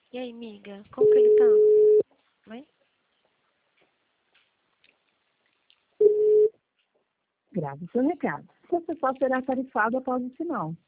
E aí, amiga, como que ele tá? Oi? Grave seu recado. Seu pessoal será tarifado após o sinal.